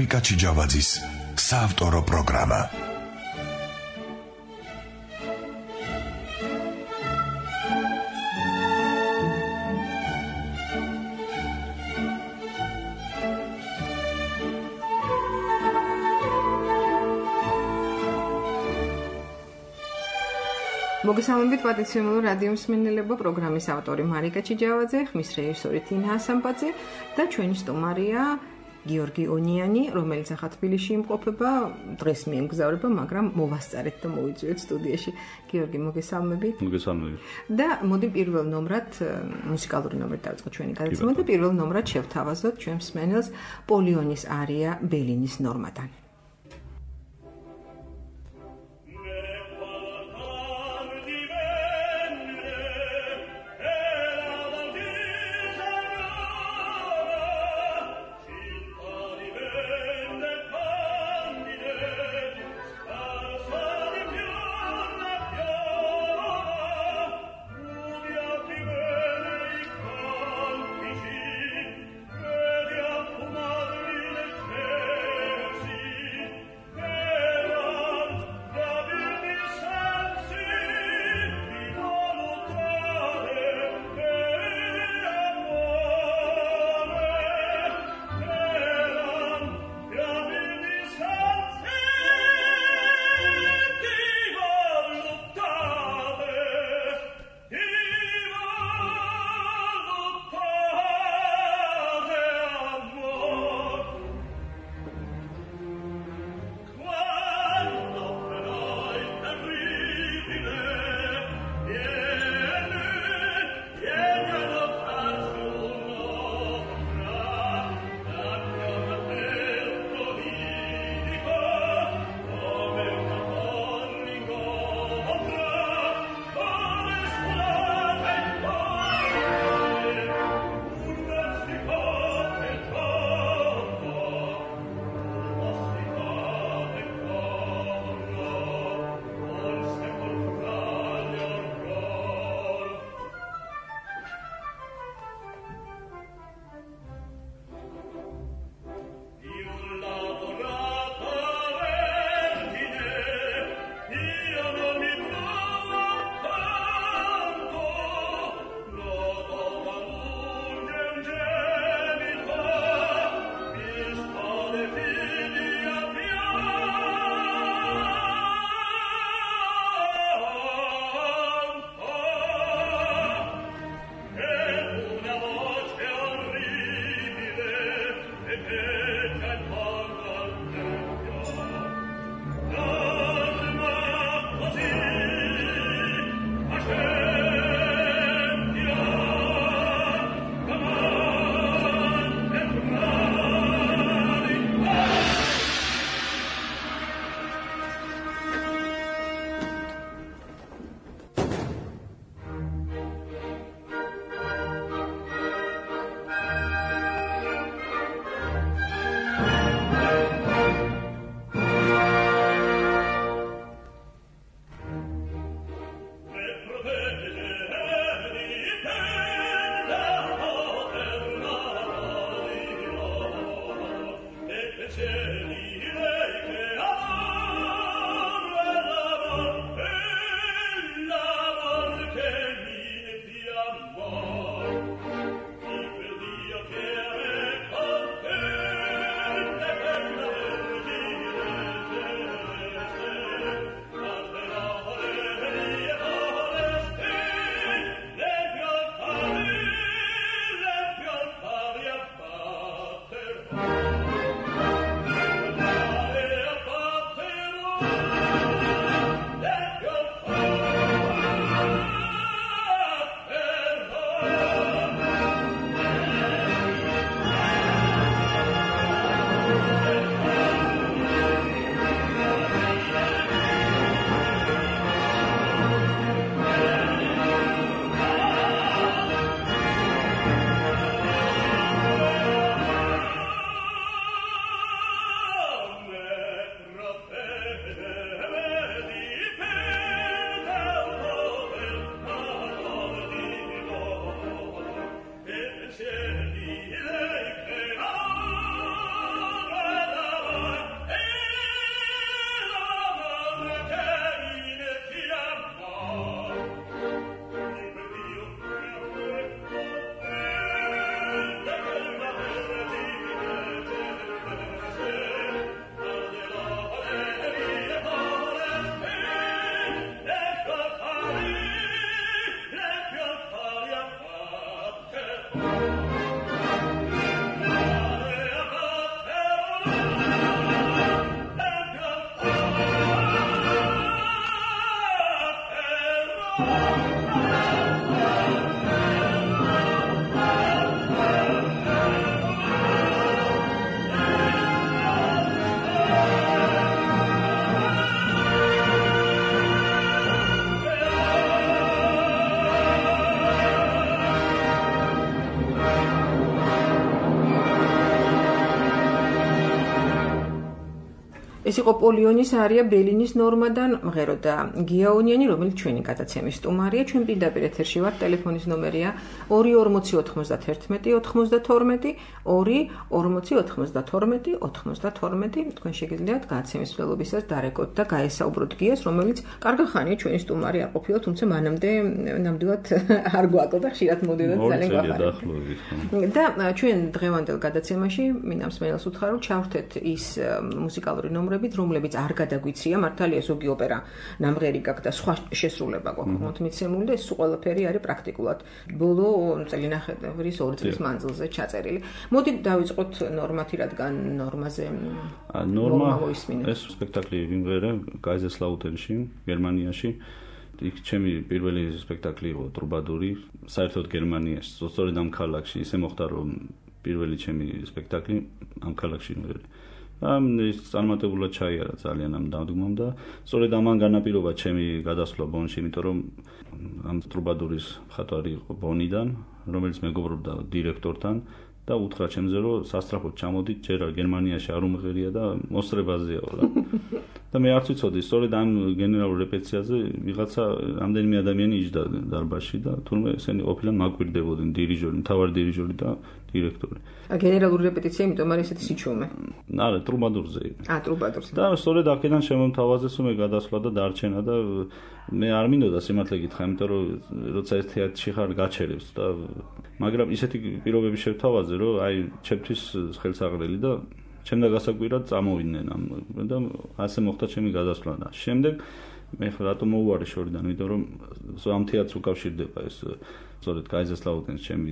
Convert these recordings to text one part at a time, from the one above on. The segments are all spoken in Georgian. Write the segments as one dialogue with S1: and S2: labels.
S1: მარიკა ჩიჯავაძის საავტორო პროგრამა.
S2: მოგესალმებით პატრიციულ რადიო მსმენელებო, პროგრამის ავტორი მარიკა ჩიჯავაძე, ხმის რეჟისორი თინა ასამბაძე და ჩვენი სტუმარია გიორგი ონიანი, რომელიც ახლა თბილისში იმყოფება, დღეს მიემგზავრება, მაგრამ მოვასწარეთ და მოვიწვიეთ სტუდიაში. გიორგი, მოგესალმებით.
S3: მოგესალმებით.
S2: და მოდი პირველ ნომრად, მუსიკალური ნომრად დავიწყოთ ჩვენი გადაცემა და პირველ ნომრად შევთავაზოთ ჩვენ მსმენელს პოლიონის არია ბელინის ნორმადან.
S4: See
S2: ეს იყო პოლიონის არია ბელინის ნორმადან მღერო და გიაონიანი, რომელიც ჩვენი გადაცემის სტუმარია, ჩვენ პირდაპირ ეთერში ვართ, ტელეფონის ნომერია 2409192 24092 თქვენ შეგიძლიათ გადაცემის მსვლელობისას დარეკოთ და გაესაუბროთ გიას, რომელიც კარგი ხანია ჩვენი სტუმარი არ ყოფილა, თუმცა მანამდე ნამდვილად არ გვაკლდა, ხშირად მოდიოდა ძალიან გვახარებოდა. და ჩვენ დღევანდელ გადაცემაში მინდა მსმენელს უთხრა, რომ ჩავრთეთ ის მუსიკალური ნომრებით, რომლებიც არ გადაგვიცია, მართალია ზოგი ოპერა ნამღერი გაქვს და სხვა შესრულება გვაქვს მოცემული და ეს ყველაფერი არის პრაქტიკულად ბოლო წელინახევრის 2 წლის მანძილზე ჩაწერილი. მოდი დავიწყოთ ნორმათი, რადგან ნორმაზე
S3: ნორმა ეს სპექტაკლი ვიმღერე კაიზერსლაუთენში, გერმანიაში. იქ ჩემი პირველი სპექტაკლი იყო ტრუბადური, საერთოდ გერმანიაში, სწორედ ამ ქალაქში. ისე მოხდა, რომ პირველი ჩემი სპექტაკლი ამ ქალაქში ვიმღერე. ის წარმატებულად ჩაიარა ძალიან ამ დადგმამ და სწორედ ამან განაპირობა ჩემი გადასვლა ბონში, იმიტომ რომ ამ ტრუბადურის მხატვარი იყო ბონიდან, რომელიც მეგობრობდა დირექტორთან და უთხრა ჩემზე, რომ სასწრაფოდ ჩამოდით, ჯერ გერმანიაში არ უმღერია და მოსწრებაზეა რა. და მე არც ვიცოდი, სწორედ ამ გენერალურ რეპეტიციაზე ვიღაცა რამდენიმე ადამიანი იჯდა დარბაზში და თურმე ესენი ყოფილან მაკვირდებოდნენ დირიჟორი, მთავარი დირიჟორი და დირექტორი.
S2: გენერალური რეპეტიცია, იმიტომ არის ესეთი სიჩუმე.
S3: არა, ტრუბადურზე.
S2: ტრუბადურზე.
S3: და სწორედ აქედან შემომთავაზეს მე გადასვლა და დარჩენა და მე არ მინდოდა სიმართლე გითხრა, იმიტომ რომ როცა ეს თეატრში ხარ გაჩერებს და მაგრამ ისეთი პირობები შევთავაზე, რომ აი ჩემთვის ხელსაღრელი და ჩემდა გასაკვირად წამოვიდნენ და ასე მოხდა ჩემი გადასვლა და შემდეგ მე რატომ მოვუარე შორიდან, იმიტომ რომ ამ თეატრს უკავშირდება ეს სწორედ კაიზერსლაუთენს ჩემი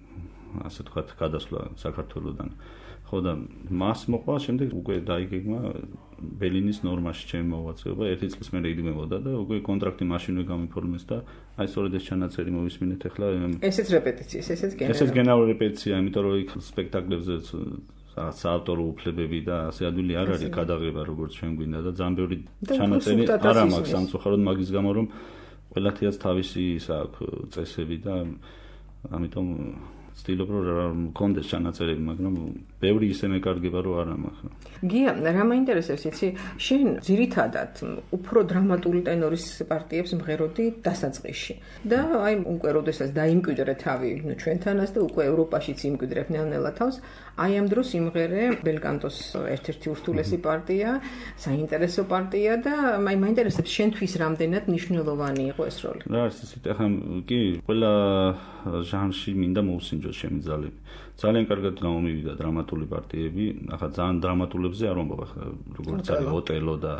S3: ასე თქვა გადასვლა საქართველოსდან. ხო და მას მოყვა შემდეგ უკვე დაიგეგმა ბელინის ნორმაში ჩემი მოღვაწეობა, 1 წლის მერე იგმებოდა და უკვე კონტრაქტი მაშინვე გამიფორმეს და აი სწორედ ეს ჩანაწერი მოვისმინეთ ახლა.
S2: ესეც რეპეტიციის,
S3: ესეც გენერალური რეპეტიცია, იმიტომ რომ იქ სპექტაკლებზე საავტორო უფლებები და ასე ადვილი არ არის გადაღება როგორც ჩვენ გვინდა და ძალიან ბევრი ჩანაწერი არ მაქვს სამწუხაროდ მაგის გამო რომ ყველა თეატრს თავისი ისა აქვს წესები და ამიტომ ვცდილობ რომ მქონდეს ჩანაწერები, მაგრამ ბევრი ისე მეკარგება რომ არ მაქვს.
S2: გია, რა მაინტერესებს იცი, შენ ძირითადად უფრო დრამატული ტენორის პარტიებს მღეროდი დასაწყისში. და აი უკვე როდესაც დაიმკვიდრე თავი ჩვენთანაც და უკვე ევროპაშიც იმკვიდრებ ნელ-ნელა თავს, აი ამ დროს იმღერე ბელკანტოს ერთ-ერთი ურთულესი პარტია, საინტერესო პარტია და აი მაინტერესებს შენთვის რამდენად მნიშვნელოვანი იყო ეს როლი.
S3: რა არის ისეთი, ახლა კი ყველა ჟანრში მინდა მოვსინჯოს ჩემი ძალები. ძალიან კარგად გამომივიდა დრამატული პარტიები, ახლა ძალიან დრამატულებზე არ ვამბობ, ახლა როგორც არის ოტელო და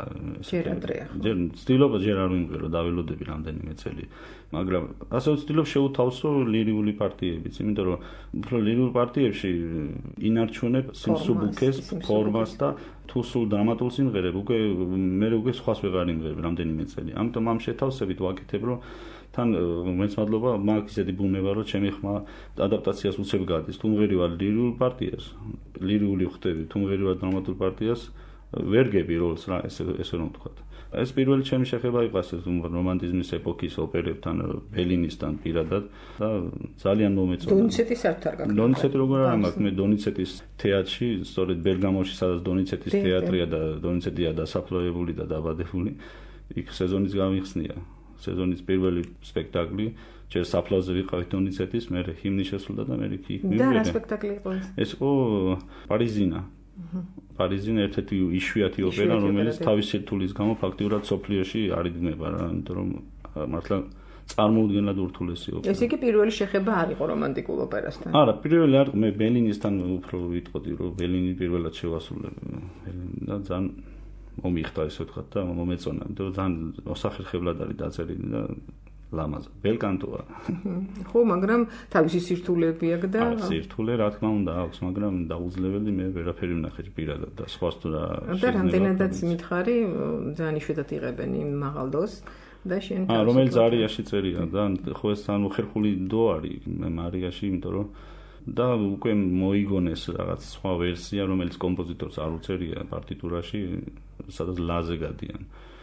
S3: ჯერ ვცდილობ ჯერ არ ვიმღერო, დაველოდები რამდენიმე წელი. მაგრამ ასე ვცდილობ შევთავსო ლირიული პარტიებიც, იმიტომ რომ უფრო ლირიულ პარტიებში ინარჩუნებ სიმსუბუქეს, ფორმას და თუ სულ დრამატულ სიმღერებს მე უკვე სხვას ვეღარ იმღერებ რამდენიმე წელი. ამიტომ ამ შეთავსებით ვაკეთებ, რომ თან მეც მადლობა მაგ ისეთი ბუნება რომ ჩემი ხმა ადაპტაციას უცებ გადის. თუ მღერი ვარ ლირიულ პარტიას, ლირიული ხდები, თუ მღერი ვარ დრამატულ პარტიას, ვერ გები როლს რა ესე რომ ვთქვა. ეს პირველი ჩემი შეხება იყო ასე რომანტიზმის ეპოქის ოპერებთან, ბელინისთან პირადად და ძალიან მომეწონა.
S2: დონიცეტის ართ არ გაქვს.
S3: დონიცეტი როგორ არ მაქვს, მე დონიცეტის თეატრში, სწორედ ბერგამოში, სადაც დონიცეტის თეატრია და დონიცეტია დასაფლავებული და დაბადებული, იქ სეზონის გამიხსნია. სეზონის პირველი სპექტაკლი, ჯერ საფლავზე ვიყავით დონიცეტის, მე ჰიმნი შესრულდა და მე იქ
S2: მივიღე. და რა სპექტაკლი იყო ეს?
S3: ეს იყო პარიზინა. პარიზინა ერთ-ერთი იშვიათი ოპერა, რომელიც თავის სირთულის გამო ფაქტიურად სოფლიოში არ იდგმება რა, იმიტომ რომ მართლა წარმოუდგენლად ურთულესი ოპერა.
S2: ეს იგი პირველი შეხება არ იყო რომანტიკულ ოპერასთან.
S3: არა, პირველი არ, მე ბელინისთან უფრო ვიტყოდი, რომ ბელინი პირველად შევასრულე და ძალიან მომიხდა ესე ვთქვათ და მომეწონა, იმიტომ რომ ძალიან მოსახერხებლად არის დაწერილი და ლამაზა. ბელკანტოა.
S2: ხო, მაგრამ თავისი სირთულეები აქვს და
S3: სირთულე რა თქმა უნდა აქვს, მაგრამ დაუძლეველი მე ვერაფერი ვნახე პირადად და სხვას თუ რა
S2: და რამდენადაც მითხარი, ძალიან იშვიათად იღებენ იმ მაღალ დოს და შენ
S3: რომელიც არიაში წერია და ხო ეს ანუ ხერხული დო არის მარიაში, იმიტომ რომ და უკვე მოიგონეს რაღაც სხვა ვერსია, რომელიც კომპოზიტორს არ უწერია პარტიტურაში, სადაც ლაზე გადიან.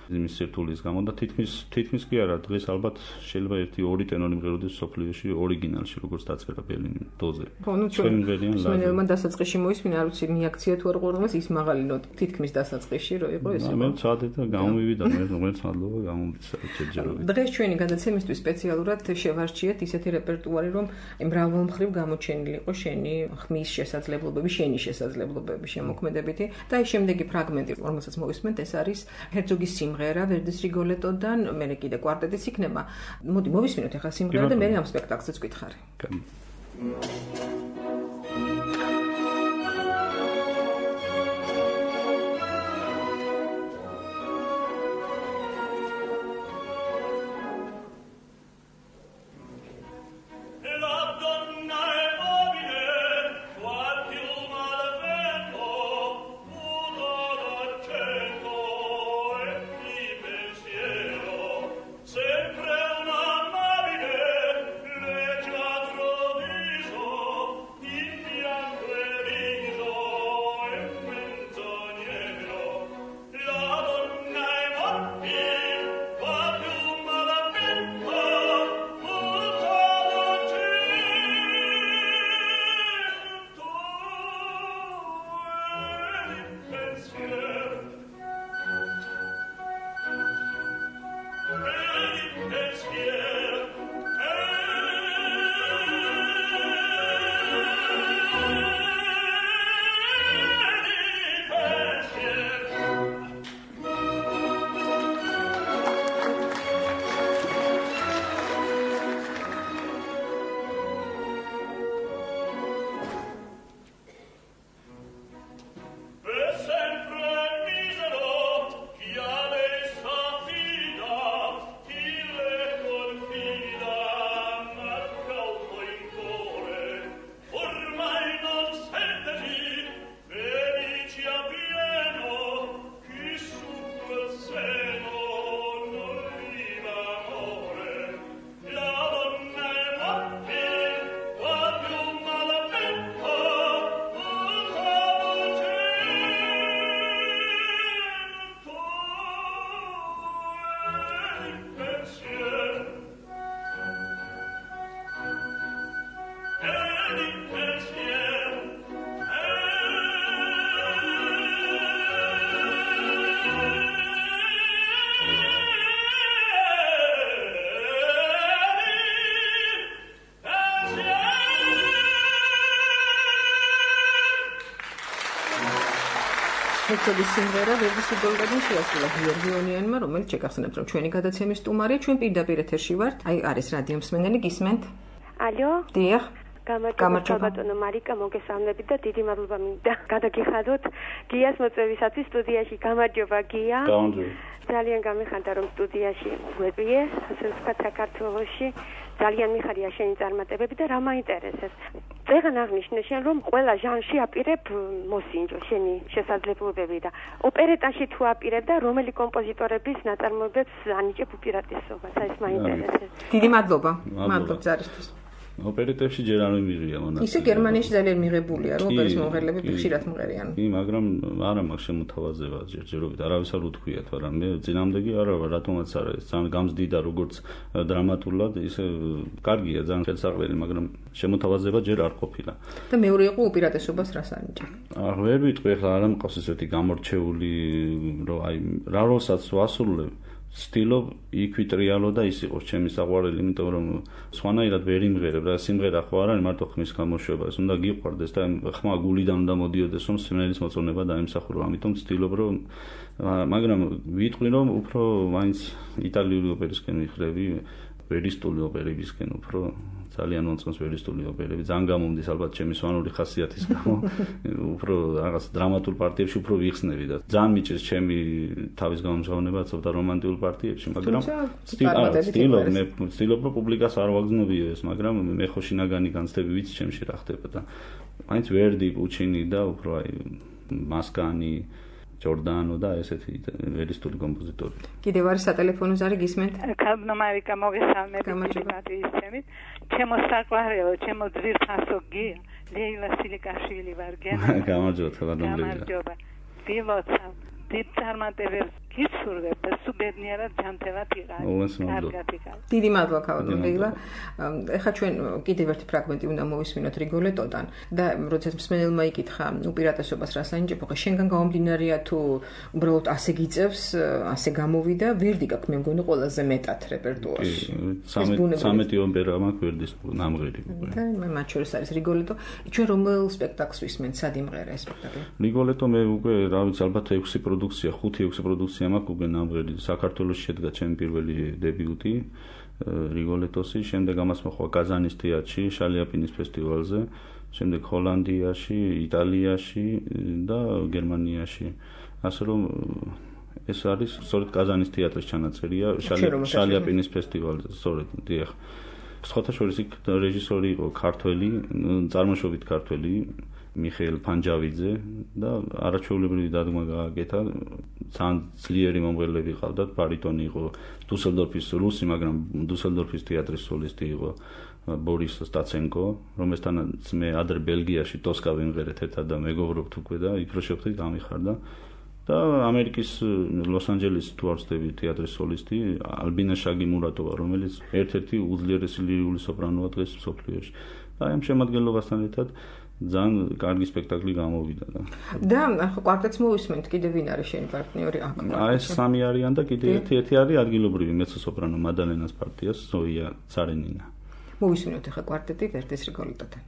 S3: იმის სირთულის გამო და თითქმის კი არა, დღეს ალბათ შეიძლება 1-2 ტენორი მღეროდეს სოფლიოში ორიგინალში, როგორც დაწერა ბელინი დოზე.
S2: ჩვენ მგონია დასაწყისში მოისმინა, არ ვიცი, მიაქცია თუ არ ყურღმას ის მაღალი ნოტა თითქმის დასაწყისში რო იყო ეს.
S3: მე ვცადე და გამომივიდა, მე მადლობა გამომდის ჯერჯერობით.
S2: დღეს ჩვენი გადაცემისთვის სპეციალურად შევარჩიეთ ისეთი რეპერტუარი, რომ მრავალმხრივ გამოჩენილი იყო შენი ხმის შესაძლებლობები, შენი შესაძლებლობები შემოქმედებითი და აი შემდეგი ფრაგმენტი, რომელსაც მოვისმენთ, ეს არის ჰერცოგის სიმღერა ვერდის რიგოლეტოდან, მე კიდე კვარტეტიც იქნება. მოდი მოვისმინოთ ახლა სიმღერა და მე ამ სპექტაკლზეც ვკითხარი. ჰერცოგის სიმღერა ვერდის რიგოლეტოდან შეასრულა გიორგი ონიანმა, რომელიც შეგახსენებთ, რომ ჩვენი გადაცემის სტუმარია, ჩვენ პირდაპირ ეთერში ვართ. აი არის რადიო მსმენელი, გისმენთ?
S4: ალო?
S2: დიახ.
S4: გამარჯობა ბატონო მარიკა, მოგესალმებით და დიდი მადლობა მინდა გადაგიხადოთ გიას მოწვევისათვის სტუდიაში. გამარჯობა გია.
S3: გამარჯობა.
S4: ძალიან გამიხარდა რომ სტუდიაში გვეპიე, ასე ვთქვათ საქართველოში. ძალიან მიხარია შენი წარმატებები და რა მაინტერესებს. წეგან აღნიშნე შენ რომ ყველა ჟანრში აპირებ მოსინჯო შენი შესაძლებლობები და ოპერეტაში თუ აპირებ და რომელი კომპოზიტორების ნაწარმოებებს ანიჭებ უპირატესობას, ეს მაინტერესებს.
S2: დიდი მადლობა. მადლობ ზარისთვის.
S3: ოპერეტებში ჯერ არ მიმიღია მონაწილეობა.
S2: ისე გერმანიაში ძალიან მიღებულია, რომ ოპერის მომღერლები ხშირად მომღერიან.
S3: კი, მაგრამ არა მაქვს შემოთავაზება ჯერჯერობით, არავის არ უთქვიათ, მაგრამ მე წინამდეგი არა ვარ, რატომაც არა, ეს ძალიან გამზდიდა როგორც დრამატულად, ისე კარგია, ძალიან ხელსაყრელი, მაგრამ შემოთავაზება ჯერ არ ყოფილა.
S2: და მეორე იყო უპირატესობას რას ანიჭებ?
S3: ვერ ვიტყვი, ახლა არ მყავს ესეთი გამორჩეული, რომ აი რა როლსაც ვასრულებ. სტილობ იქვიტრიალო და ის იყოს ჩემი საყვარელი, იმიტომ რომ სხვანაირად ვერ იმღერებ რა, სიმღერა ხო არ არის მარტო ხმის გამოშვება, ეს უნდა გიყვარდეს და ხმა გულიდან უნდა მოდიოდეს, რომ სიმღერის მოწონება დაიმსახურო, ამიტომ სტილობ რომ მაგრამ ვიტყვი რომ უფრო მაინც იტალიური ოპერისკენ ვიხრები, ვერისტული ოპერებისკენ უფრო ძალიან მომწონს ვერისტული ოპერები, ძალიან გამომდის ალბათ ჩემი სვანური ხასიათის გამო, უფრო რაღაც დრამატულ პარტიებში უფრო ვიხსნები და ძალიან მიჭირს ჩემი თავის გამომჟღავნება ცოტა რომანტიკულ პარტიებში, მაგრამ სტილობ რომ პუბლიკას არ ვაგზნობიო ეს, მაგრამ მე ხო შინაგანი განცდები ვიცი ჩემში რა ხდება და მაინც ვერდი, პუჩინი და უფრო აი მასკანი ჯორდანო და ესეთი ვერისტული კომპოზიტორი.
S2: კიდევ არის სატელეფონო ზარი გისმენთ?
S5: ქალბნო მარიკა მოგესალმებით ისემით. ჩემო საყვარელო, ჩემო ძვირფასო გია, ლეილა სილიკაშვილი ვარ გენა.
S3: გამარჯობა, თვალდამრიგა.
S5: გამარჯობა. დილოცავ, დიდ წარმატებებს გისურვებ და სუბედნიერად ჯანმრთელად იყავი. კარგად იყავი.
S2: დიდი მადლობა ქავადრილა. ეხლა ჩვენ კიდევ ერთი ფრაგმენტი უნდა მოვისმინოთ რიგოლეტოდან და როდესაც მსმენელმა იკითხა უპირატესობას რას ანიჭებ, ხო შენგან გამომდინარეა თუ უბრალოდ ასე გიწევს, ასე გამოვიდა, ვერდი გაქვს მე მგონი ყველაზე მეტად რეპერტუარში.
S3: 13 ოპერა მაქვს ვერდის ნამღერი.
S2: და მათ შორის არის რიგოლეტო. ჩვენ რომელ სპექტაკლს ვისმენთ, სად იმღერა ეს სპექტაკლი?
S3: რიგოლეტო მე უკვე რა ვიცი ალბათ 6 პროდუქცია, 5-6 პროდუქცია მაქვს უკვე ნამღერი. საქართველოს შედგა ჩემი პირველი დებიუტი რიგოლეტოსი, შემდეგ ამას მოხდა კაზანის თეატრში, შალიაპინის ფესტივალზე, შემდეგ ჰოლანდიაში, იტალიაში და გერმანიაში. ასე რომ ეს არის სწორედ კაზანის თეატრის ჩანაწერია შალიაპინის ფესტივალზე, სწორედ დიახ. სხვათა შორის იქ რეჟისორი იყო ქართველი, წარმოშობით ქართველი, მიხეილ ფანჯავიძე და არაჩვეულებრივი დადგმა გააკეთა. ძალიან ძლიერი მომღერლები ყავდათ, ბარიტონი იყო დუსელდორფის რუსი, მაგრამ დუსელდორფის თეატრის სოლისტი იყო ბორის სტაცენკო, რომელთანაც მე ადრე ბელგიაში ტოსკა ვიმღერეთ ერთად და მეგობრობთ უკვე და იქ რო შევხვდით გამიხარდა. და ამერიკის ლოს-ანჯელესის თუ არ ვცდები თეატრის სოლისტი ალბინა შაგიმურატოვა, რომელიც ერთ-ერთი უძლიერესი ლირიული სოპრანოა დღეს მსოფლიოში. და ამ შემადგენლობასთან ერთად ძალიან კარგი სპექტაკლი გამოვიდა
S2: და ახლა კვარტეტს მოვისმენთ, კიდევ ვინ არის შენი პარტნიორი აქ?
S3: ეს სამი არიან და კიდევ ერთი არის ადგილობრივი მეცო-სოპრანო მადალენას პარტიას ზოია ცარენინა.
S2: მოვისმენთ ახლა კვარტეტი ვერდის რიგოლეტოდან.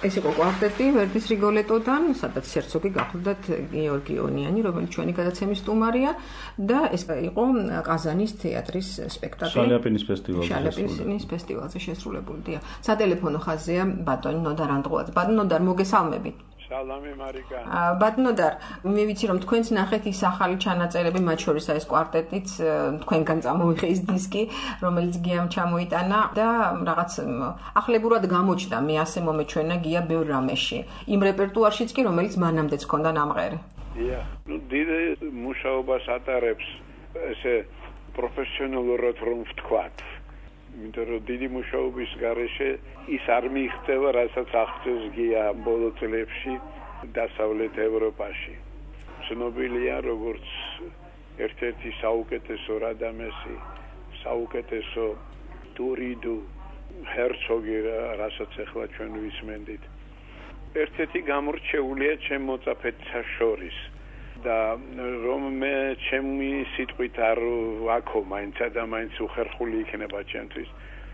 S2: ეს იყო კვარტეტი ვერდის რიგოლეტოდან, სადაც ჰერცოგი გახლდათ გიორგი ონიანი, რომელიც ჩვენი გადაცემის სტუმარია და ეს იყო ყაზანის თეატრის სპექტაკლი. შალიაპინის ფესტივალზე შესრულებული. სატელეფონო ხაზია ბატონი ნოდარ ანდღუაძე. ბატონ ნოდარ, მოგესალმებით.
S6: სალამი მარიკა.
S2: ბატონო და მე ვიცი რომ თქვენც ნახეთ ის ახალი ჩანაწერები, მათ შორისა ეს კვარტეტიც თქვენგან წამოიღე ის დისკი, რომელიც გიამ ჩამოიტანა და რაღაც ახლებურად გამოჩნდა, მე ასე მომეჩვენა გია ბევრ რამეში. იმ რეპერტუარშიც კი, რომელიც მანამდეც ჰქონდა ნამღერი.
S6: დიახ, დიდ მუშაობას ატარებს ესე პროფესიონალურად რომ ვთქვათ. იმიტომ რომ დიდი მუშაობის გარეშე ის არ მიიღწევა, რასაც აღწევს გია ბოლო წლებში დასავლეთ ევროპაში. ცნობილია როგორც ერთ-ერთი საუკეთესო რადამესი, საუკეთესო დურიდუ ჰერცოგი, რასაც ახლა ჩვენ ვისმენდით. ერთ-ერთი გამორჩეულია ჩემ მოწაფეთა შორის და რომ მე ჩემი სიტყვით არ ვაქო მაინცა და მაინც უხერხული იქნება ჩემთვის,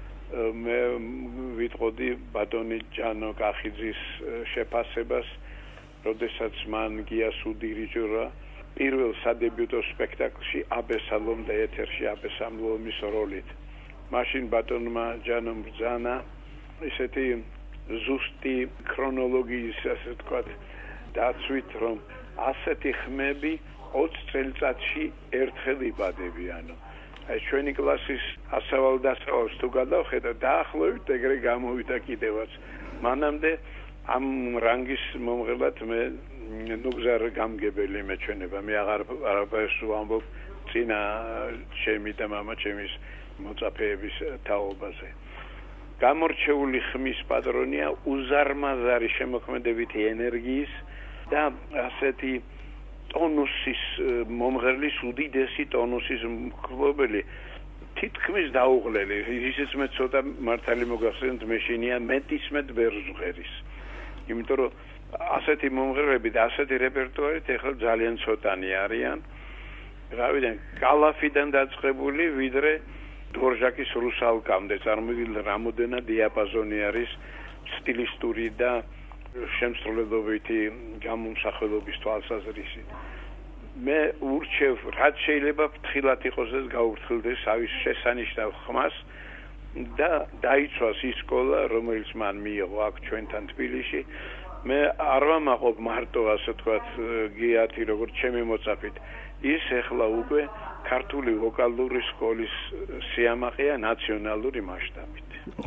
S6: მე ვიტყოდი ბატონი ჯანო კახიძის შეფასებას, როდესაც მან გიას უდირიჟორა პირველ სადებიუტო სპექტაკლში აბესალომ და ეთერში აბესალომის როლით. მაშინ ბატონმა ჯანომ ბრძანა ისეთი ზუსტი ქრონოლოგიის, ასე ვთქვათ, დაცვით, რომ ასეთი ხმები 20 წელიწადში ერთხელ იბადებიანო. აი ჩვენი კლასის ასავალ-დასავალს თუ გადავხედავ, დაახლოებით ეგრე გამოვიდა კიდევაც. მანამდე ამ რანგის მომღერლად მე ნუგზარ გამგებელი მეჩვენება. მე არაფერს ვამბობ წინა ჩემი და მამა ჩემის მოწაფეების თაობაზე. გამორჩეული ხმის პატრონია, უზარმაზარი შემოქმედებითი ენერგიის და ასეთი ტონუსის მომღერლის, უდიდესი ტონუსის მფლობელი, თითქმის დაუღლელი. ისიც მე ცოტა მართალი მოგახსენეთ, მეშინია მეტისმეტ ბერძღერის. იმიტომ რომ ასეთი მომღერლები და ასეთი რეპერტუარით ახლა ძალიან ცოტანი არიან. რავიდან, კალაფიდან დაწყებული ვიდრე დორჟაკის რუსალკამდე წარმოვიდგინე რამოდენა დიაპაზონი არის სტილისტური და შემსრულებლობითი გამომსახველობის თვალსაზრისით. მე ურჩევ, რაც შეიძლება ფრთხილად იყოს ეს გაუფრთხილდეს ავის შესანიშნავ ხმას და დაიცვას ის სკოლა, რომელიც მან მიიღო აქ ჩვენთან თბილისში. მე არ ვამაყობ მარტო, ასე ვთქვათ, გიათი როგორც ჩემი მოწაფით. ის ახლა უკვე ქართული ვოკალური სკოლის სიამაყეა ნაციონალური მასშტაბით.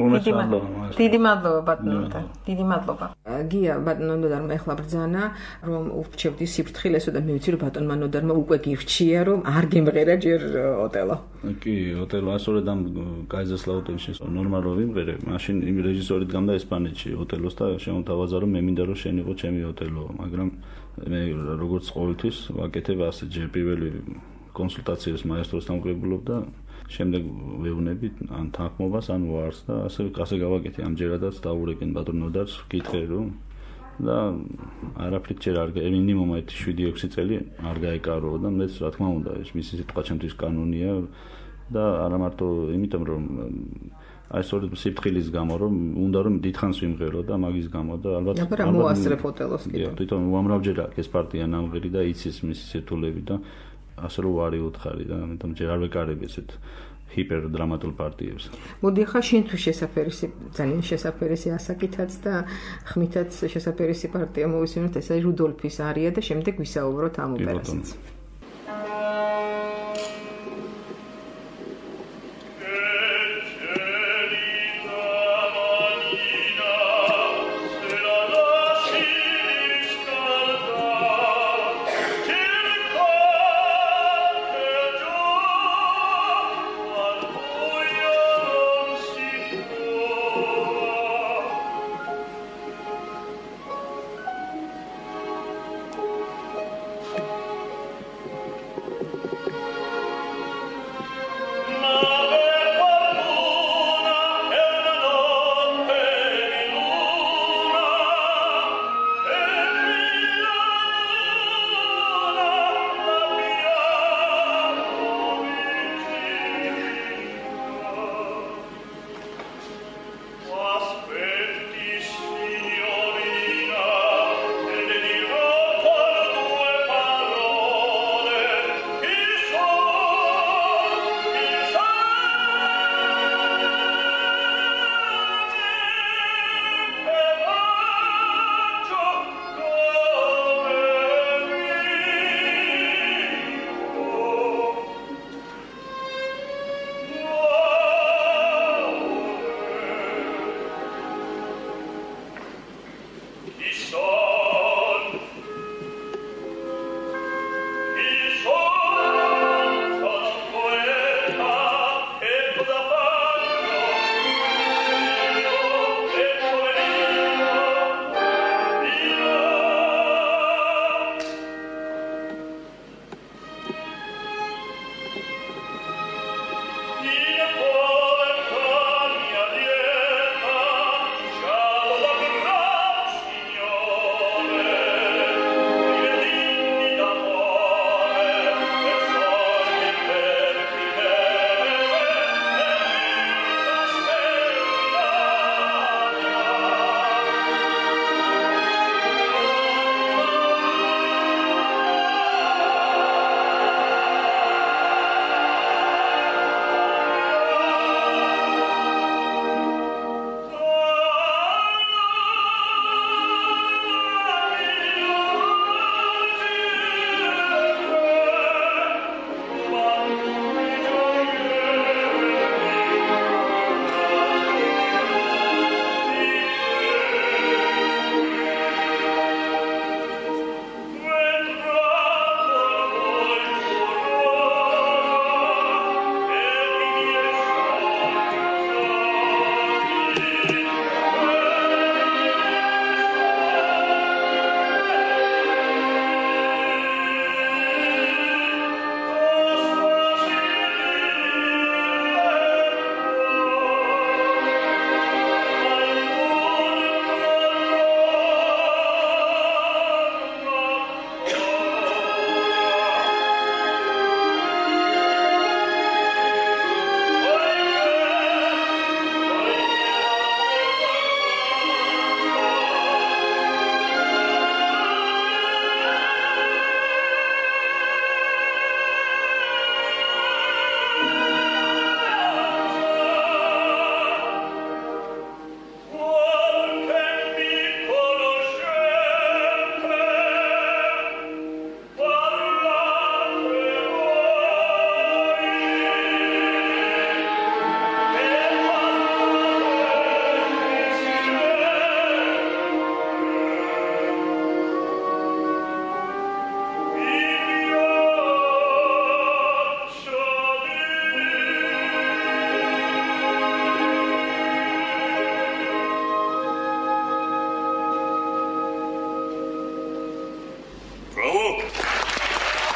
S2: დიდი მადლობა ბატონო, დიდი მადლობა. გია ბატონო ნოდარმა ახლა ბრძანა, რომ ურჩევდი სიფრთხილესო და მე ვიცი რომ ბატონმა ნოდარმა უკვე გირჩია, რომ არ გიმღერა ჯერ ოტელო.
S3: კი, ოტელო ასორედ ამ გაიზასლაუტენში ნორმალურ ვიმღერე, მაშინ იმ რეჟისორი დგამდა ესპანეთში ოტელოს და შემოთავაზა რომ მე მინდა რომ შენ იყო ჩემი ოტელო, მაგრამ მე როგორც ყოველთვის ვაკეთებ ასე ჯერ პირველი კონსულტაციას მაესტროს დამკვირვებლობ და შემდეგ ვეუბნებით ან თანხმობას ან ვარს და ასე გავაკეთე ამჯერადაც დაურეკენ ბატონ ნოდარს ვკითხე რომ და არაფრით ჯერ არ მინიმუმ 7-6 წელი არ გაეკარო და მეც რა თქმა უნდა ეს მისი სიტყვა ჩემთვის კანონია და არა მარტო იმიტომ რომ აი სწორედ სიფრთხილის გამო რომ უნდა რომ დიდხანს ვიმღერო და მაგის გამო და ალბათ
S2: მოასწრებ ოტელოს კიდე
S3: თვითონ უამრავჯერ აქვს ეს პარტია ნამღერი და იცის მისი სირთულები და ასე რომ ვარი უთხარი და ამიტომ ჯერ არ ვეკარებ ესეთ ჰიპერდრამატულ პარტიებს.
S2: მოდი ახლა შენთვის შესაფერისი, ძალიან შესაფერისი ასაკითაც და ხმითაც შესაფერისი პარტია მოვისმინოთ, ეს არის რუდოლფის არია და შემდეგ ვისაუბროთ ამ ოპერასაც.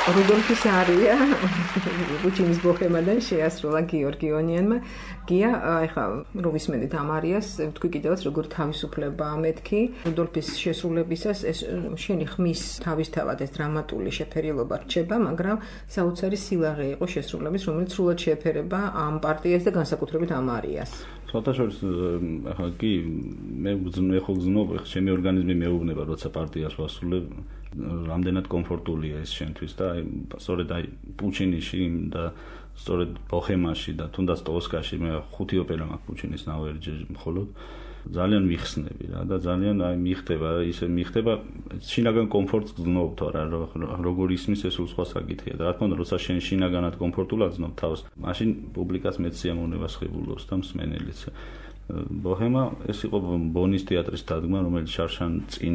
S2: რუდოლფის არია პუჩინის ბოჰემადან შეასრულა გიორგი ონიანმა. გია, ეხლა რო ვისმენთ ამ არიას, ვთქვი კიდევაც როგორ თავისუფლებაა მეთქი. რუდოლფის შესრულებისას ეს შენი ხმის თავისთავად ეს დრამატული შეფერილობა რჩება, მაგრამ საოცარი სილაღე იყო შესრულების, რომელიც სრულად შეეფერება ამ პარტიას და განსაკუთრებით ამ არიას.
S3: სხვათაშორის ახლა კი მე გძნობ, ჩემი ორგანიზმი მეუბნება, როცა პარტიას ვასრულებ, რამდენად კომფორტულია ეს შენთვის და სწორედ პუჩინიში და სწორედ ბოჰემაში და თუნდაც ტოსკაში მე 5 ოპერა მაქვს პუჩინის ნავერი მხოლოდ ძალიან მიხსნები რა და ძალიან მიხდება შინაგან კომფორტს გძნობ თორე როგორ ისმის ეს სხვა საკითხია და რა თქმა უნდა როცა შენ შინაგანად კომფორტულად გძნობ თავს მაშინ პუბლიკას მეც სიამოვნებას ხიბულობს და მსმენელიც ბოჰემა ეს იყო ბონის თეატრის დადგმა რომელიც შარშან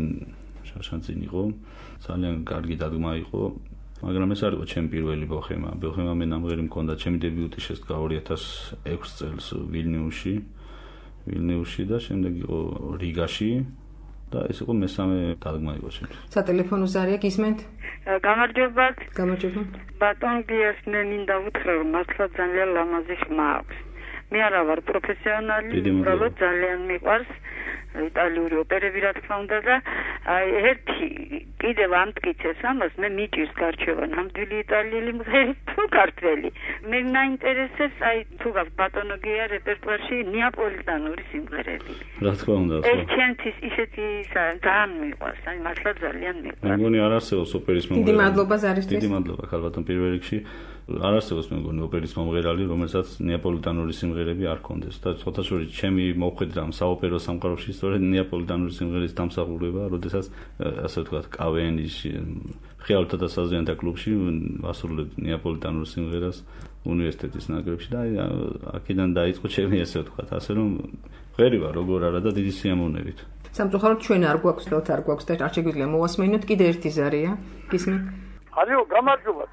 S3: წინ იყო ძალიან კარგი დადგმა იყო მაგრამ ეს არ იყო ჩემი პირველი ბოჰემა მე ნამღერი მქონდა ჩემი დებიუტი შესდგა 2006 წელს ვილნიუსში და შემდეგ იყო რიგაში და ეს იყო მესამე დადგმა იყო ჩემთვის.
S2: სატელეფონო ზარია გისმენთ?
S5: გამარჯობა.
S2: ბატონ
S5: გიას მე მინდა უთხრა რომ მართლა ძალიან ლამაზი ხმა აქვს. მე არა ვარ პროფესიონალი, უბრალოდ ძალიან მიყვარს იტალიური ოპერები რა თქმა უნდა და აი ერთი კიდევ ამტკიცეს ამას მე მიჭირს გარჩევა ნამდვილი იტალიელი მღერი თუ ქართველი მე მაინტერესებს აი თუ გაქვს ბატონო გია რეპერტუარში ნეაპოლიტანური სიმღერები
S3: რა თქმა უნდა
S5: ეს ჩემთვის ისეთი ძალიან მიყვარს აი მართლა ძალიან მიყვარს
S3: მე მგონი არ არსებობს ოპერის მომღერალი
S2: დიდი მადლობა ზარისთვის
S3: დიდი მადლობა ხალბატონ პირველ რიგში არ არსებობს მე მგონი ოპერის მომღერალი რომელსაც ნეაპოლიტანური სიმღერები არ კონდეს და ხოთაშორის ჩემი მოხვედრა საოპერო სამყაროში სწორედ ნეაპოლიტანური სიმღერის დამსახურება როდესაც ასე ვთქვათ კავენის ხიალთა და საზიანთა კლუბში ვასრულებ ნეაპოლიტანურ სიმღერას უნივერსიტეტის ნაკრებში და აქედან დაიწყო ჩემი ასე ვთქვათ ასე რომ ღერი ვარ როგორ არა და დიდი სიამოვნებით
S2: სამწუხაროდ ჩვენ არ გვაქვს და არ შეგვიძლია მოვასმენოთ კიდე ერთი ზარია გისმენთ
S7: ალო გამარჯობა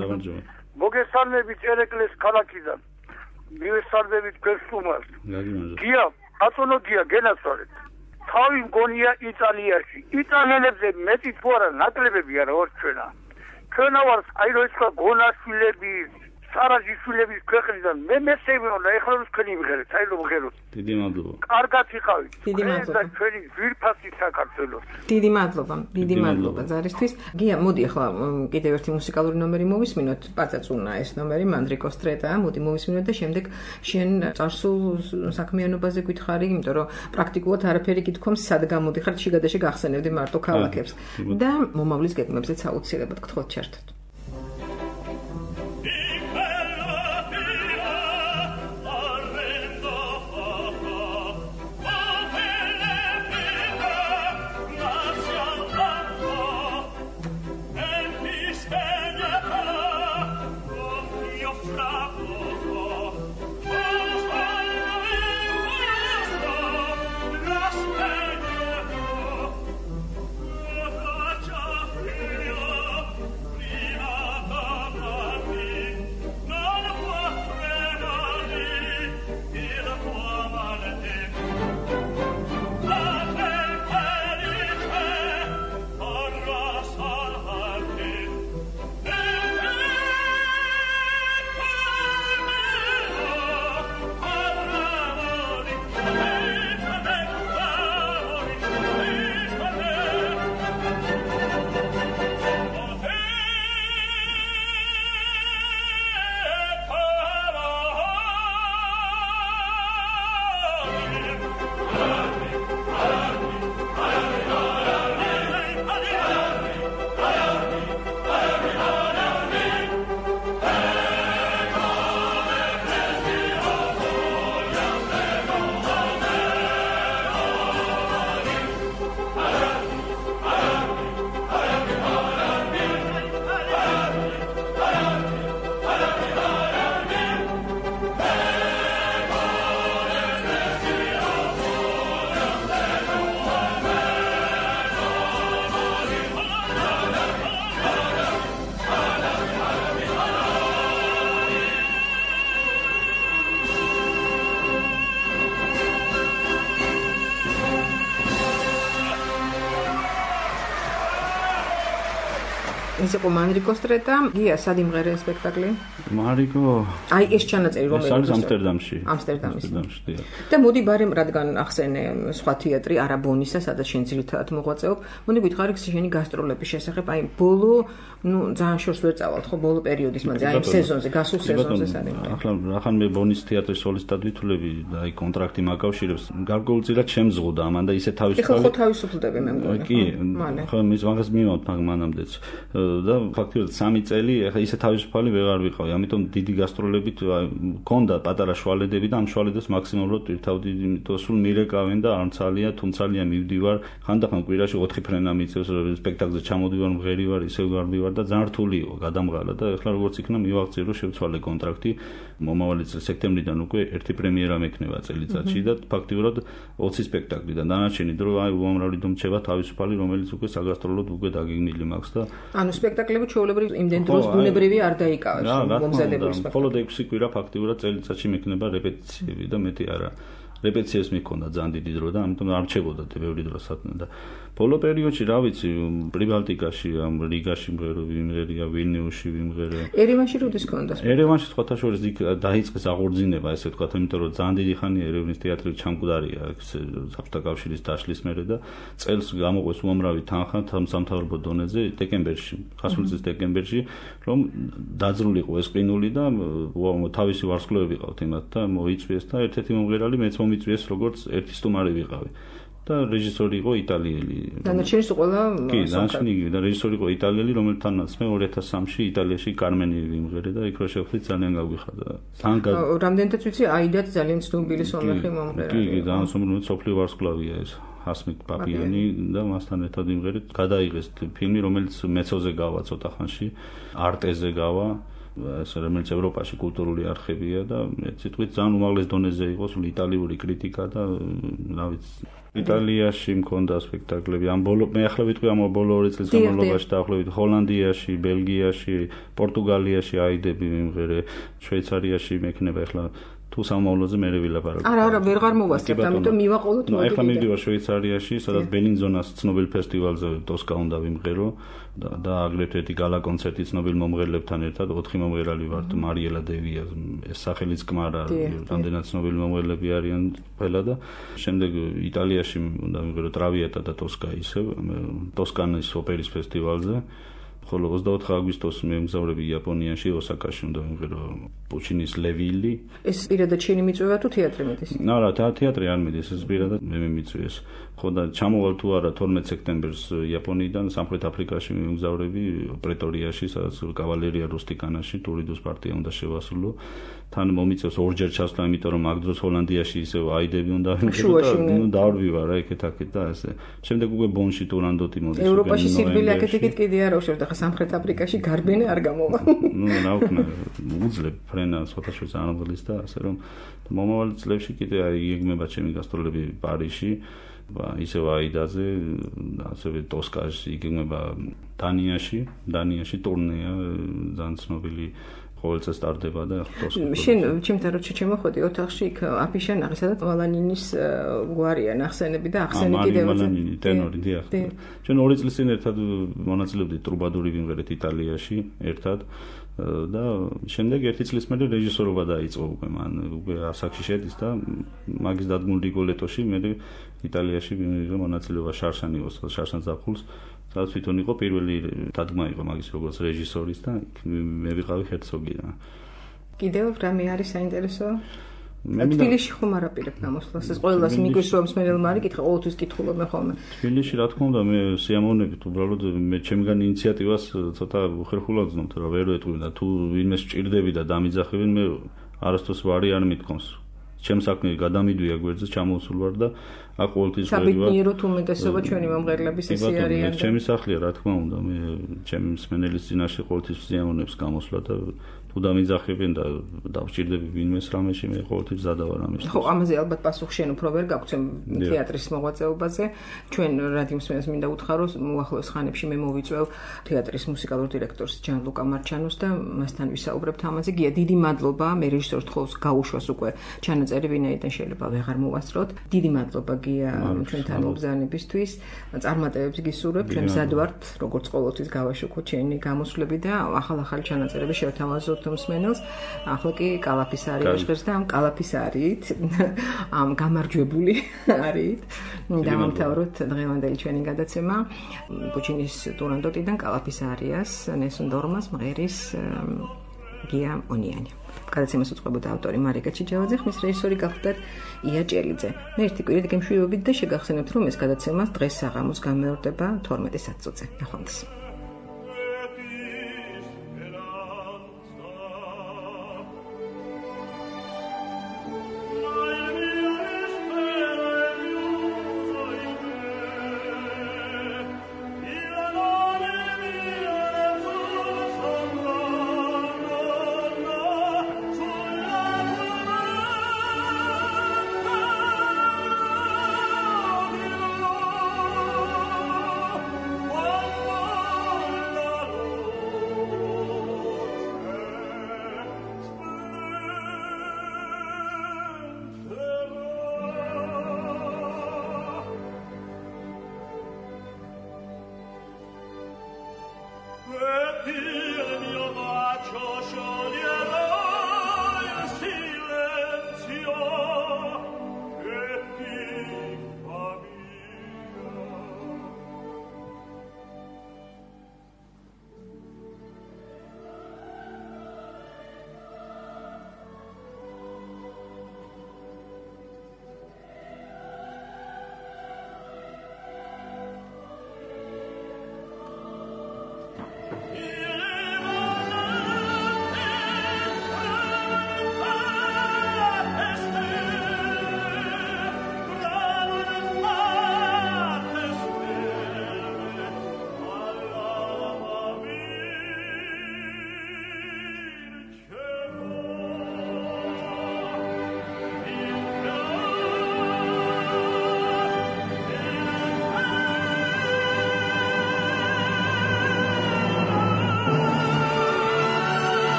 S7: მოგესალმებით ერეკლეს ქალაქიდან მივესალმებით გესტუმარს გია ატონო გია გენასწორეთ თავი მგონია იტალიაში იტალიელებზე მეტი თუ არა ნაკლებები არა ვარ ჩვენა ვარ აი რო ისქა გონაშვილები სარაჯიშვილების ქვეყნიდან მე მესები რომ ეხლა რომ თქვენი მღერეთ აი რომ მღეროთ
S3: დიდი მადლობა
S7: კარგად იყავით
S2: დიდი მადლობა
S7: ჩვენი ძვირფასი საქართველოს
S2: დიდი მადლობა ზარისთვის გია მოდი ახლა კიდევ ერთი მუსიკალური ნომერი მოვისმინოთ პაწაწუნა ეს ნომერი მანდრიკოს ტრეტა მოდი მოვისმინოთ და შემდეგ შენ წარსულ საქმიანობაზე გითხარი იმიტომ რომ პრაქტიკულად არაფერი გითქვამს სად გამოდიხარ შიგადაში გახსენებდი მარტო ქალაქებს და მომავლის გეგმებზეც აუცილებლად გთხოვთ ჩართოთ
S8: Io
S2: ეს იყო მანრიკო სტრეტა, გია სად იმღერე სპექტაკლი?
S3: მარიკო.
S2: აი ეს ჩანაწერი რომელიც
S3: არის ამსტერდამში.
S2: ამსტერდამში. და მოდი ბარემ რადგან ახსენე სხვა თეატრი არაბონისა, სადაც შენ ძირითადად მოღვაწეობ, მოდი გითხარი შენი გასტროლების შესახებ, აი ბოლო, ძალიან შორს ვერ წავალთ ხო ბოლო პერიოდის მანძე, აი სეზონზე, გასულ სეზონზე სად იმღერე?
S3: ახლა მე ბონის თეატრის სოლისტად ვითვლები და აი კონტრაქტი მაკავშირებს. გარკვეულწილად შემზღუდა ამან და ისე თავისუფალი.
S2: ხო თავისუფლდები მე მგონი.
S3: კი, ხო მის მაგას მივამთ მანამდეც. და ფაქტობრივად 3 წელი ახლა ისე თავისუფალი ვეღარ ვიყავი, ამიტომ დიდი გასტროლებით მქონდა პატარა შვალედები და ამ შვალედებს მაქსიმალურად ვირთავდი, იმიტომ სულ მირეკავენ და არცალია, თუმცალია მივდივარ, ხანდახან კვირაში 4 ფრენა მიწევს, სპექტაკლზე ჩამოდივარ, მღერი ვარ, ისევ გარბივარ და ძალიან რთული იყო, გადამღალა და ახლა როგორც იქნა მივაღწიე, რომ შევცვალე კონტრაქტი, მომავალი წლის სექტემბრიდან უკვე ერთი პრემიერა მექნება წელიწადში და ფაქტობრივად 20 სპექტაკლი და დანარჩენი დრო აი უამრავი დომჩება თავისუფალი, რომელიც უკვე საგასტროლოდ უკვე დაგეგმილი მაქვს და
S2: ანუ სპექტაკლები ჩვეულებრივ იმდენ დროს ბუნებრივი არ დაიკავებს მომზადებული სპექტაკლი.
S3: მხოლოდ 6 კვირა ფაქტობრივად წელიწადში მექნება რეპეტიციები და მეტი არა. რეპეტიციებს მიქონდა ძალიან დიდი დრო და ამიტომ არ რჩებოდა ბევრი დრო სათნო და ბოლო პერიოდში რა ვიცი პრიბალტიკაში ამ რიგაში ვიმღერია ვილნიუსში ვიმღერე
S2: ერევანში როდის ქონდა
S3: ერევანში სხვათა შორის იქ დაიწყეს აღორძინება ესე ვთქვათ იმიტომ რომ ძალიან დიდი ხანია ერევნის თეატრი ჩამკვდარია საბჭოთა კავშირის დაშლის მერე და წელს გამოყვეს უამრავი თანხა სამთავრობო დონეზე დეკემბერში ხასული წლის დეკემბერში რომ დაძრული იყო ეს ყინული და თავისი ვარსკვლავები ყავთ იმათ და მოიწვიეს და ერთ-ერთი მომღერალი მეც მომიწვიეს როგორც ერთი სტუმარი ვიყავი და რეჟისორი იყო იტალიელი.
S2: დანარჩენი ყველა
S3: კი, დანარჩენი და რეჟისორი იყო იტალიელი, რომელთანაც მე 2003-ში იტალიაში კარმენი ვიმღერე და იქ რო შევხვდით ძალიან გაგვიხარდა.
S2: რამდენადაც ვიცი, აიდაც ძალიან ცნობილი სომეხი მომღერალი.
S3: კი, ძალიან ცნობილი სოფლიო ვარსკვლავია ეს. ჰასმიკ პაპიანი და მასთან ერთად ვიმღერეთ. გადაიღეს ფილმი, რომელიც მეცოზე გავა ცოტა ხანში, არტეზე გავა. ეს რომელიც ევროპაში კულტურული არხებია და სიტყვით ძალიან უმაღლეს დონეზე იყო სულ იტალიური კრიტიკა და რა ვიცი იტალიაში მქონდა სპექტაკლები ამ ბოლო მე ახლა ვიტყვი ამ ბოლო 2 წლის განმავლობაში დაახლოებით ჰოლანდიაში, ბელგიაში, პორტუგალიაში აიდები ვიმღერე, შვეიცარიაში მექნება ახლა თუ სამომავლოზე მე ვილაპარაკობ.
S2: არა, ვერღარ მოვასწრებ, ამიტომ მივაყოლოთ მოდი.
S3: ახლა მივდივარ შვეიცარიაში, სადაც ბელინზონას ცნობილ ფესტივალზე ტოსკა უნდა ვიმღერო და აგრეთვე ერთი გალა კონცერტი ცნობილ მომღერლებთან ერთად 4 მომღერალი ვართ, მარიელა დევია, ეს სახელიც კმარა, რამდენად ცნობილი მომღერლები არიან ყველა და შემდეგ იტალიაში უნდა ვიმღერო ტრავიატა და ტოსკა ისევ ტოსკანის ოპერის ფესტივალზე. ხოლო 24 აგვისტოს მე მგზავრები იაპონიაში, ოსაკაში უნდა ვიმღერო პუჩინის ლევილი.
S2: ეს პირადად შენი მიწვევა თუ თეატრი მიდის?
S3: არა, თეატრი არ მიდის, ეს პირადად მე მიმიწვიეს. ხო და ჩამოვალ თუ არა 12 სექტემბერს იაპონიიდან სამხრეთ აფრიკაში მივგზავრები პრეტორიაში, სადაც კავალერია რუსტიკანაში ტურიდოს პარტია უნდა შევასრულო. თან მომიწევს ორჯერ ჩასვლა, იმიტომ რომ აქ დროს ჰოლანდიაში ისევ აიდები უნდა ვიმღერო და დავარბივა რა იქეთ-აქეთ და ესე. შემდეგ უკვე ბონში ტურანდოტი მოდის.
S2: ევროპაში სირბილი აქეთ-იქით კიდე არ ავშევ და ხა სამხრეთ აფრიკაში გარბენე არ გამოვა.
S3: რა ვქნა, უძლებ ფრენა სხვათაშორის ანაბოლის და ასე რომ მომავალ წლებში კიდე იგეგმება ჩემი გასტროლები პარიზში. ისევ აიდაზე, ასევე ტოსკაში იგეგმება დანიაში ტურნეა ძალიან ცნობილი ყოველწელს სტარდება და ტოსკა.
S2: შენ ჩემთან რო შემოხვედი ოთახში იქ აფიშა ნახე, სადაც ვალანინის გვარია ნახსენები და ახსენე კიდევ
S3: ვალანინი ტენორი დიახ. ჩვენ 2 წლის წინ ერთად მონაწილეობდით ტრუბადური ვიმღერეთ იტალიაში ერთად და შემდეგ 1 წლის მერე რეჟისორობა დაიწყო უკვე მან უკვე ასაკში შედის და მაგის დადგმულ რიგოლეტოში მე იტალიაში ვიმღერე მონაწილეობა შარშან ზაფხულს სადაც თვითონ იყო პირველი დადგმა იყო მაგის როგორც რეჟისორის და მე ვიყავი ჰერცოგი და
S2: კიდევ რამე არის საინტერესო? თბილისში ხომ არ აპირებ გამოსვლას? ეს ყველას მიგვიშ რომ მსმენელმა არ იკითხა, ყოველთვის კითხულობ მე ხოლმე.
S3: თბილისში რა თქმა უნდა მე სიამოვნებით უბრალოდ მე ჩემგან ინიციატივას ცოტა უხერხულად ვზნობთ რა ვერ ვეტყვი და თუ ვინმეს ვჭირდები და დამიძახებენ მე არასდროს ვარი არ მithkons. ჩემ საქმე გადამიდვია გვერდზე ჩამოსულ ვარ და აქ ყოველთვის
S2: ვარ. საბედნიეროდ უმეტესობა ჩვენი მომღერლების ისე არიან.
S3: ჩემი სახლია რა თქმა უნდა მე ჩემი მსმენელის წინაშე ყოველთვის სიამოვნებს გამოსვლა და თუ და მიძახებენ და დავჭირდები ვინმეს რამეში მე ყოველთვის ზადავარ ამისთვის.
S2: ხო, ამაზე ალბათ პასუხი შენ უფრო ვერ გაგვცე თეატრის მოღვაწეობაზე. ჩვენ რადიო მსმენელს მინდა უთხროს, უახლოეს ხანებში მე მოვიწვევ თეატრის მუსიკალურ დირექტორს ჯანლუკა მარჩანოს და მასთან ვისაუბრებთ ამაზე. გია, დიდი მადლობა, მე რეჟისორს თხოვს გაუშვას უკვე ჩანაწერი, ვინაიდან შეიძლება ვეღარ მოვასწროთ. დიდი მადლობა გია ჩვენთან მობრძანებისთვის. წარმატებებს გისურვებ, ჩვენ მზად ვართ, როგორც ყოველთვის გავაშუქოთ ჩვენი გამოსვლები და ახალ-ახალი ჩანაწერები შევთავაზოთ მსმენელს. ახლა კი კალაფის არის ჟღერს და ამ კალაფის არით, ამ გამარჯვებული არით. დავამთავროთ დღევანდელი ჩვენი გადაცემა პუჩინის ტურანდოტიდან კალაფის არიას ნესონ დორმას მღერის გია ონიანი. გადაცემას უწყებოდა ავტორი მარიკა ჩიჯავაძე, ხმის რეჟისორი გახლდათ ია ჭელიძე. მე ერთი კვირით გემშვიდობით და შეგახსენებთ, რომ ეს გადაცემა დღეს საღამოს გამეორდება 12 საათზე. ნახვამდის.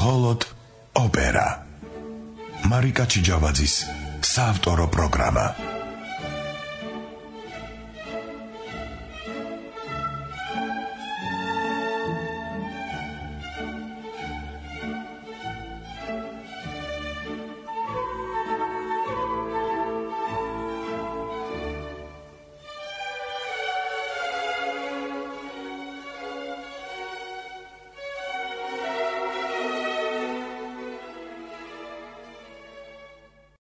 S1: მარიკა ჩიჯავაძის საავტორო პროგრამა.